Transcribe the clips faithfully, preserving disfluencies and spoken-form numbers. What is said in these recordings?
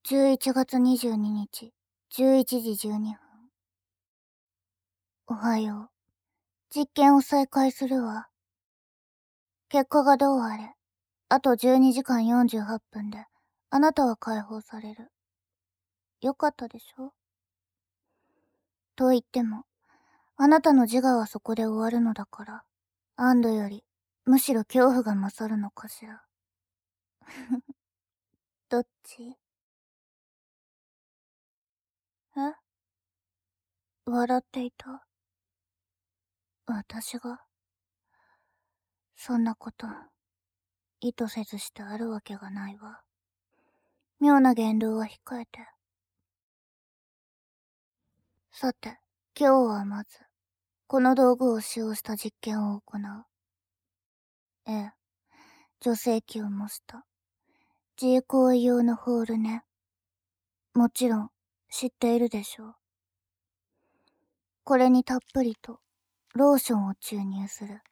じゅういちがつにじゅうににち、じゅういちじじゅうにふん。おはよう。実験を再開するわ。結果がどうあれ、あとじゅうにじかんよんじゅうはっぷんで、あなたは解放される。よかったでしょ？と言っても、あなたの自我はそこで終わるのだから、安堵より、むしろ恐怖が勝るのかしら。どっち？え？笑っていた。私が。そんなこと、意図せずしてあるわけがないわ。妙な言動は控えて。さて、今日はまず、この道具を使用した実験を行う。ええ、女性器を模した、自衛行為用のホールね。もちろん、知っているでしょう。これにたっぷりと、ローションを注入する。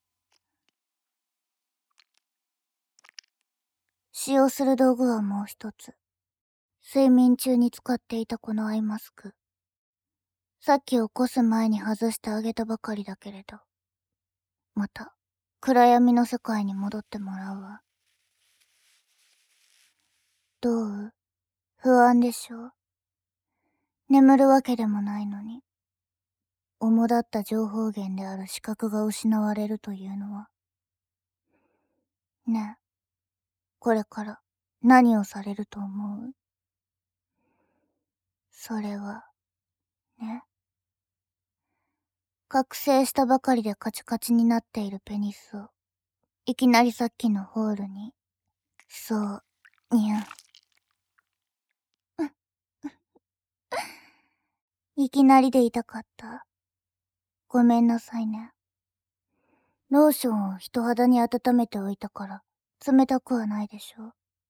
使用する道具はもう一つ。睡眠中に使っていたこのアイマスク。さっき起こす前に外してあげたばかりだけれど。また、暗闇の世界に戻ってもらうわ。どう？不安でしょ？眠るわけでもないのに。主だった情報源である視覚が失われるというのは。ねえ、これから何をされると思う？それは、ね。覚醒したばかりでカチカチになっているペニスを、いきなりさっきのホールに、そう、にゃ。いきなりで痛かった。ごめんなさいね。ローションを人肌に温めておいたから、冷たくはないでしょ。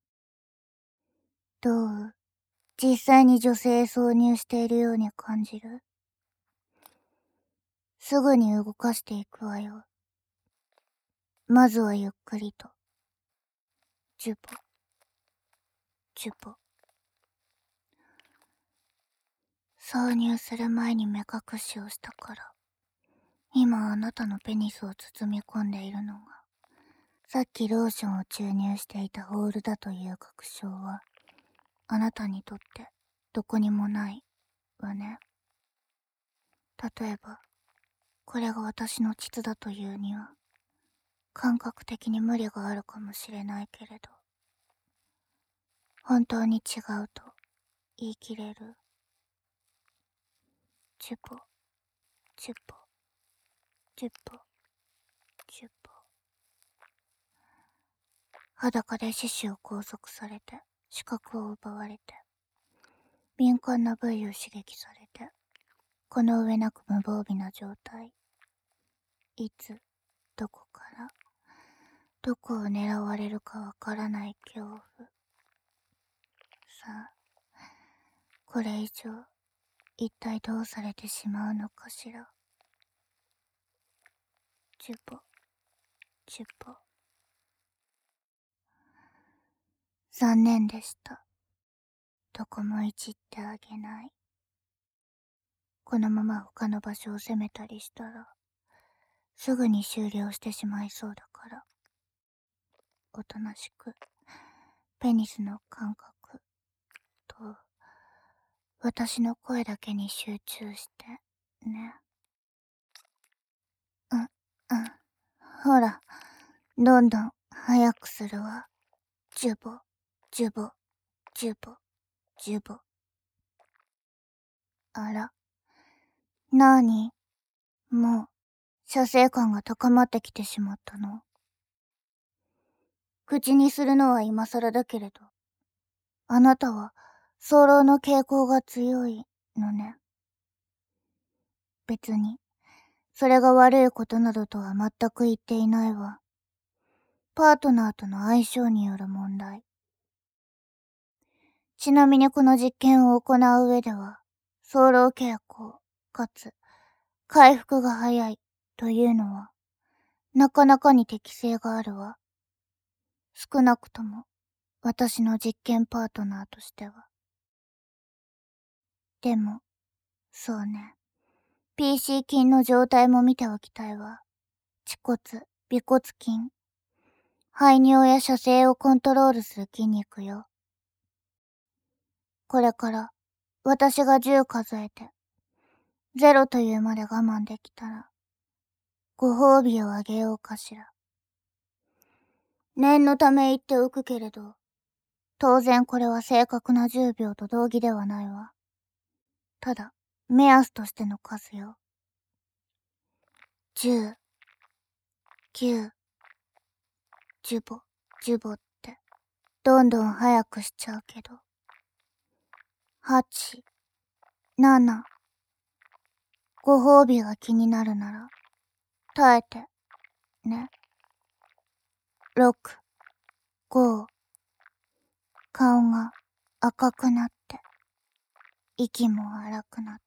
どう？実際に女性へ挿入しているように感じる？すぐに動かしていくわよ。まずはゆっくりと。ジュポ。ジュポ。挿入する前に目隠しをしたから。今あなたのペニスを包み込んでいるのが、さっきローションを注入していたホールだという確証は、あなたにとってどこにもないわね。例えば、これが私の膣だというには、感覚的に無理があるかもしれないけれど、本当に違うと言い切れる？チュポ、チュポ、チュポ、チュポ。裸で四肢を拘束されて、視覚を奪われて、敏感な部位を刺激されて、この上なく無防備な状態。いつ、どこから、どこを狙われるかわからない恐怖。さあ、これ以上、一体どうされてしまうのかしら。チュポ、チュポ。残念でした。どこもいじってあげない。このまま他の場所を攻めたりしたら、すぐに終了してしまいそうだから。おとなしく、ペニスの感覚と、私の声だけに集中して、ね。うん、うん。ほら、どんどん早くするわ。ジュボ、ジュボ、ジュボ、ジュボ。あら。なーに？もう、射精感が高まってきてしまったの？口にするのは今更だけれど、あなたは、早漏の傾向が強いのね。別に、それが悪いことなどとは全く言っていないわ。パートナーとの相性による問題。ちなみにこの実験を行う上では、早漏傾向、かつ、回復が早いというのは、なかなかに適性があるわ。少なくとも、私の実験パートナーとしては。 でも、そうね。ピーシー 筋の状態も見ておきたいわ。恥骨、尾骨筋。排尿や射精をコントロールする筋肉よ。これから、私がじゅう数えて、ゼロというまで我慢できたら、ご褒美をあげようかしら。念のため言っておくけれど、当然これは正確なじゅうびょうと同義ではないわ。ただ、目安としての数よ。じゅう、きゅう、ジュボ、ジュボって、どんどん早くしちゃうけど。はち、なな、ご褒美が気になるなら、耐えて、ね。ろく、ご、顔が赤くなって、息も荒くなって。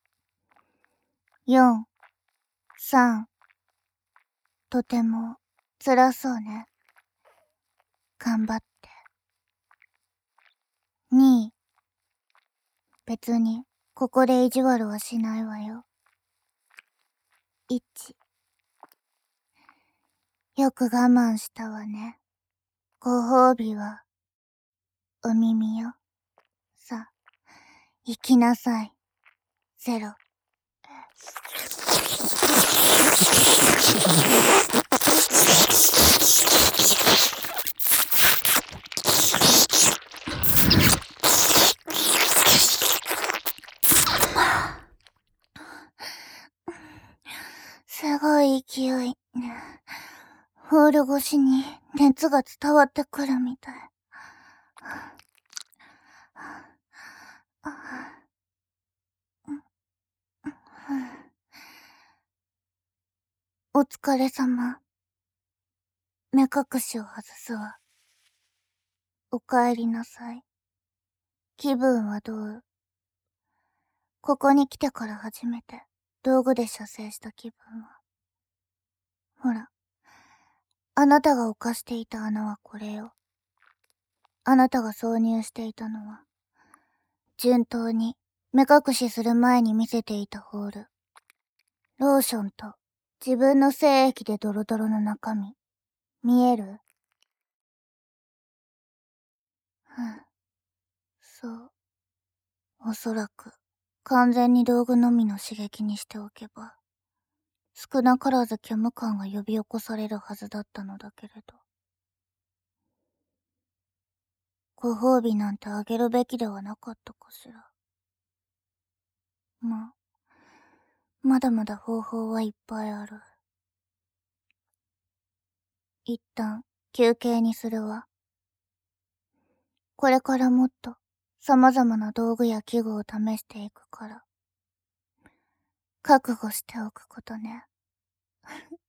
よん、さん、とても辛そうね。頑張って。に、別にここで意地悪はしないわよ。いち、よく我慢したわね。ご褒美は、お耳よ。さ、行きなさい。ゼロ。すごい勢い。ホール越しに熱が伝わってくるみたい。お疲れ様。目隠しを外すわ。お帰りなさい。気分はどう？ここに来てから初めて道具で射精した気分は。ほら、あなたが犯していた穴はこれよ。あなたが挿入していたのは、順当に目隠しする前に見せていたホール。ローションと自分の精液でドロドロの中身。見える？ふん。そう。おそらく、完全に道具のみの刺激にしておけば、少なからず虚無感が呼び起こされるはずだったのだけれど。ご褒美なんてあげるべきではなかったかしら。まあ、まだまだ方法はいっぱいある。一旦、休憩にするわ。これからもっと、様々な道具や器具を試していくから。覚悟しておくことね。